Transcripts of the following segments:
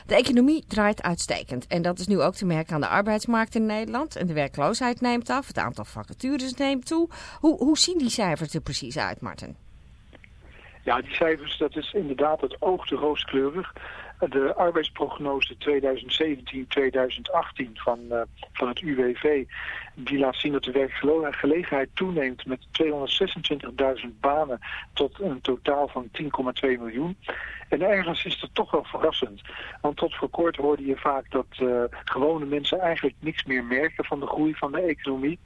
De economie draait uitstekend en dat is nu ook te merken aan de arbeidsmarkt in Nederland. En de werkloosheid neemt af, het aantal vacatures neemt toe. Hoe zien die cijfers er precies uit, Martin? Ja, die cijfers, dat is inderdaad het oog te rooskleurig. De arbeidsprognose 2017-2018 van het UWV, die laat zien dat de werkgelegenheid toeneemt met 226.000 banen tot een totaal van 10,2 miljoen. En ergens is dat toch wel verrassend. Want tot voor kort hoorde je vaak dat gewone mensen eigenlijk niks meer merken van de groei van de economie.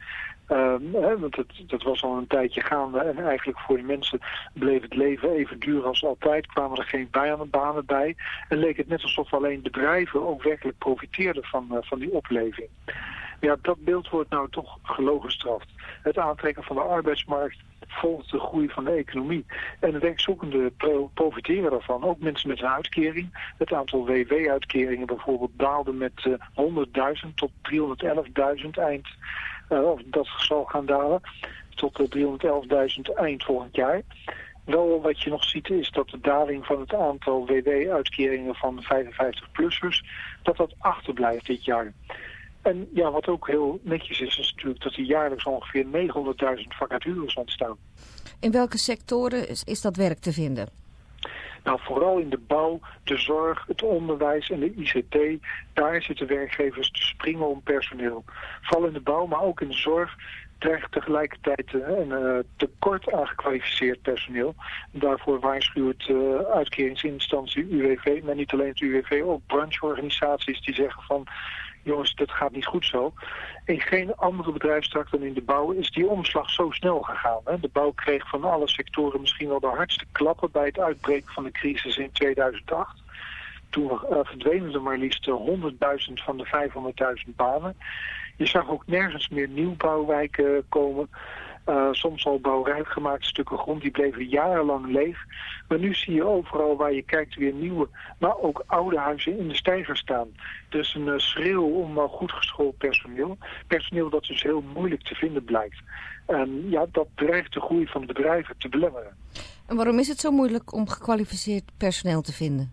Want dat was al een tijdje gaande en eigenlijk voor de mensen bleef het leven even duur als altijd. Kwamen er geen banen bij en leek het net alsof alleen bedrijven ook werkelijk profiteerden van die opleving. Ja, dat beeld wordt nou toch gelogenstraft. Het aantrekken van de arbeidsmarkt volgt de groei van de economie. En de werkzoekenden profiteren daarvan. Ook mensen met een uitkering. Het aantal WW-uitkeringen bijvoorbeeld daalde met 100.000 tot 311.000 eind. Of dat zal gaan dalen tot 311.000 eind volgend jaar. Wel wat je nog ziet is dat de daling van het aantal WW-uitkeringen van 55-plussers, dat achterblijft dit jaar. En ja, wat ook heel netjes is natuurlijk dat er jaarlijks ongeveer 900.000 vacatures ontstaan. In welke sectoren is dat werk te vinden? Nou, vooral in de bouw, de zorg, het onderwijs en de ICT, daar zitten werkgevers te springen om personeel. Vooral in de bouw, maar ook in de zorg dreigt tegelijkertijd een tekort aan gekwalificeerd personeel. Daarvoor waarschuwt uitkeringsinstantie UWV, maar niet alleen het UWV, ook brancheorganisaties die zeggen van, jongens, dat gaat niet goed zo. In geen andere bedrijfstak dan in de bouw is die omslag zo snel gegaan. Hè? De bouw kreeg van alle sectoren misschien wel de hardste klappen bij het uitbreken van de crisis in 2008. Toen verdwenen er maar liefst 100.000 van de 500.000 banen. Je zag ook nergens meer nieuwbouwwijken komen. Soms al bouwrijp gemaakte stukken grond, die bleven jarenlang leeg. Maar nu zie je overal waar je kijkt weer nieuwe, maar ook oude huizen in de steiger staan. Dus een schreeuw om goed geschoold personeel. Personeel dat dus heel moeilijk te vinden blijkt. En ja, dat dreigt de groei van de bedrijven te belemmeren. En waarom is het zo moeilijk om gekwalificeerd personeel te vinden?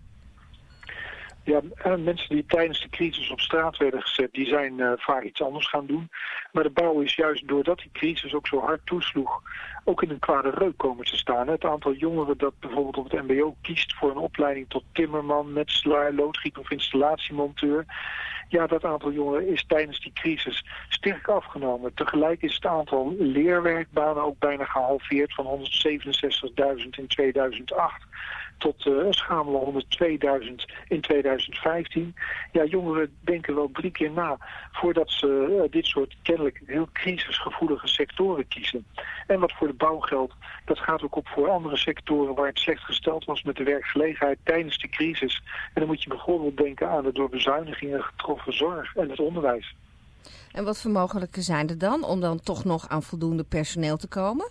Ja, mensen die tijdens de crisis op straat werden gezet, die zijn vaak iets anders gaan doen. Maar de bouw is juist doordat die crisis ook zo hard toesloeg, ook in een kwade reuk komen te staan. Het aantal jongeren dat bijvoorbeeld op het mbo kiest voor een opleiding tot timmerman, metselaar, loodgieter of installatiemonteur. Ja, dat aantal jongeren is tijdens die crisis sterk afgenomen. Tegelijk is het aantal leerwerkbanen ook bijna gehalveerd van 167.000 in 2008 tot een schamele 102.000 in 2015. Ja, jongeren denken wel 3 keer na voordat ze dit soort kennelijk heel crisisgevoelige sectoren kiezen. En wat voor de bouw geldt, dat gaat ook op voor andere sectoren waar het slecht gesteld was met de werkgelegenheid tijdens de crisis. En dan moet je bijvoorbeeld denken aan de door bezuinigingen getroffen zorg en het onderwijs. En wat voor mogelijkheden zijn er dan om dan toch nog aan voldoende personeel te komen?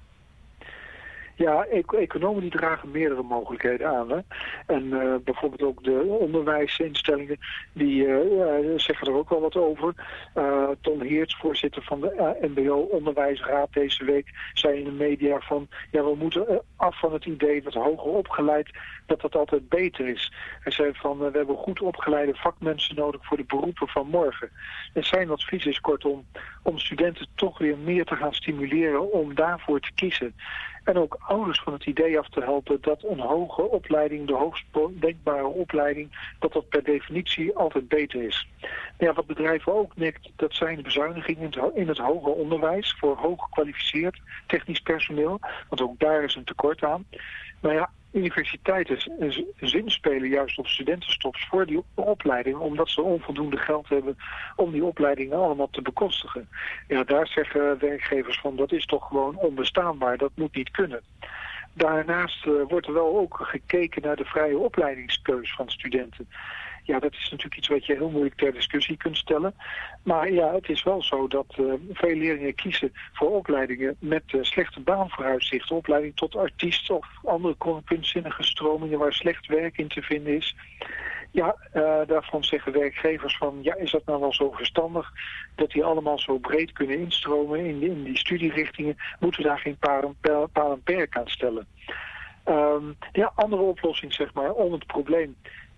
Ja, economen die dragen meerdere mogelijkheden aan. Hè? En bijvoorbeeld ook de onderwijsinstellingen, die zeggen er ook wel wat over. Ton Heerts, voorzitter van de MBO-onderwijsraad deze week, zei in de media van, ja, we moeten af van het idee dat hoger opgeleid, dat altijd beter is. Hij zei van, we hebben goed opgeleide vakmensen nodig voor de beroepen van morgen. En zijn advies is kortom om studenten toch weer meer te gaan stimuleren om daarvoor te kiezen. En ook ouders van het idee af te helpen dat een hoge opleiding, de hoogst denkbare opleiding, dat per definitie altijd beter is. Ja, wat bedrijven ook nekt, dat zijn bezuinigingen in het hoger onderwijs voor hoog gekwalificeerd technisch personeel. Want ook daar is een tekort aan. Maar ja, universiteiten zinspelen juist op studentenstops voor die opleiding, omdat ze onvoldoende geld hebben om die opleidingen allemaal te bekostigen. Ja, daar zeggen werkgevers van, dat is toch gewoon onbestaanbaar, dat moet niet kunnen. Daarnaast wordt er wel ook gekeken naar de vrije opleidingskeus van studenten. Ja, dat is natuurlijk iets wat je heel moeilijk ter discussie kunt stellen. Maar ja, het is wel zo dat veel leerlingen kiezen voor opleidingen met slechte baanvooruitzichten. Opleiding tot artiest of andere kunstzinnige stromingen waar slecht werk in te vinden is. Ja, daarvan zeggen werkgevers van, ja, is dat nou wel zo verstandig dat die allemaal zo breed kunnen instromen in die studierichtingen? Moeten we daar geen paal en perk aan stellen? Ja, andere oplossing zeg maar om het probleem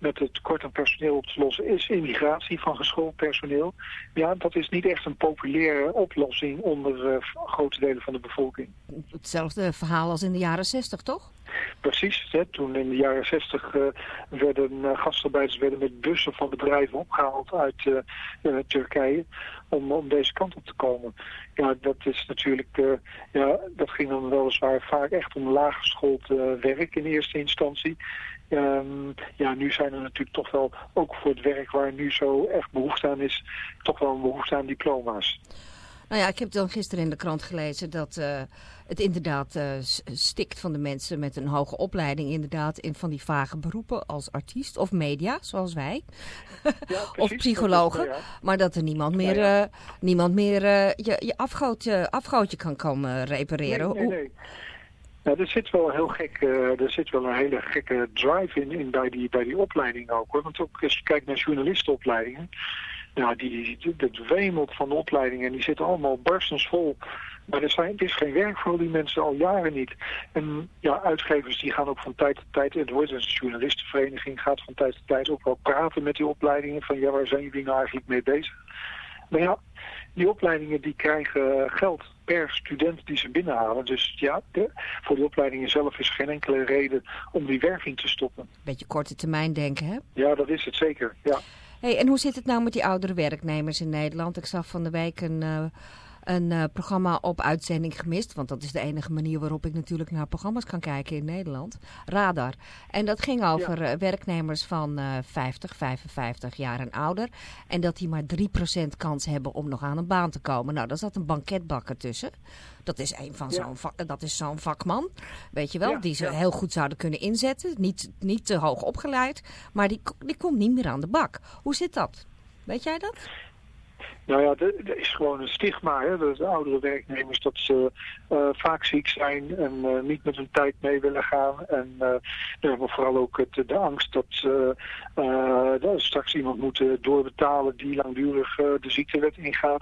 met het tekort aan personeel op te lossen is immigratie van geschoold personeel. Ja, dat is niet echt een populaire oplossing onder grote delen van de bevolking. Hetzelfde verhaal als in de jaren 60, toch? Precies, hè, toen in de jaren 60 werden gastarbeiders met bussen van bedrijven opgehaald uit Turkije om deze kant op te komen. Ja, dat is natuurlijk, dat ging dan weliswaar vaak echt om laaggeschoold werk in eerste instantie. Nu zijn er natuurlijk toch wel, ook voor het werk waar nu zo echt behoefte aan is, toch wel een behoefte aan diploma's. Nou ja, ik heb dan gisteren in de krant gelezen dat het inderdaad stikt van de mensen met een hoge opleiding inderdaad in van die vage beroepen als artiest of media, zoals wij. Ja, precies, of psychologen. Maar dat er niemand meer je afgootje kan komen repareren. Nee. Nou, er zit wel een hele gekke drive in bij die opleiding ook, hoor. Want ook als je kijkt naar journalistenopleidingen, dat wemelt van de opleidingen en die zitten allemaal barstensvol. Maar het is geen werk voor die mensen al jaren niet. En uitgevers die gaan ook van tijd tot tijd, het wordt een journalistenvereniging, gaat van tijd tot tijd ook wel praten met die opleidingen van waar zijn jullie nou eigenlijk mee bezig? Maar die opleidingen die krijgen geld per student die ze binnenhalen. Dus voor die opleidingen zelf is geen enkele reden om die werving te stoppen. Beetje korte termijn denken, hè? Ja, dat is het zeker, ja. Hey, en hoe zit het nou met die oudere werknemers in Nederland? Ik zag van de week een programma op uitzending gemist. Want dat is de enige manier waarop ik natuurlijk naar programma's kan kijken in Nederland. Radar. En dat ging over werknemers van 50, 55 jaar en ouder. En dat die maar 3% kans hebben om nog aan een baan te komen. Nou, daar zat een banketbakker tussen. Dat is zo'n vakman, weet je wel, die ze heel goed zouden kunnen inzetten. Niet te hoog opgeleid, maar die komt niet meer aan de bak. Hoe zit dat? Weet jij dat? Nou ja, er is gewoon een stigma, hè. De oudere werknemers dat ze vaak ziek zijn en niet met hun tijd mee willen gaan. En maar vooral ook de angst dat ze straks iemand moeten doorbetalen die langdurig de ziektewet ingaat.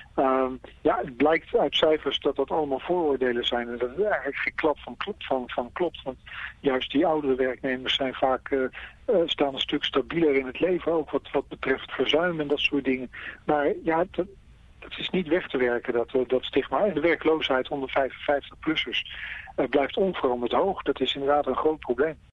Het blijkt uit cijfers dat dat allemaal vooroordelen zijn. En dat is eigenlijk geen klap van klopt. Want juist die oudere werknemers zijn vaak staan een stuk stabieler in het leven. Ook wat betreft verzuim en dat soort dingen. Maar dat is niet weg te werken, dat stigma. En de werkloosheid onder 55-plussers blijft onveranderd hoog. Dat is inderdaad een groot probleem.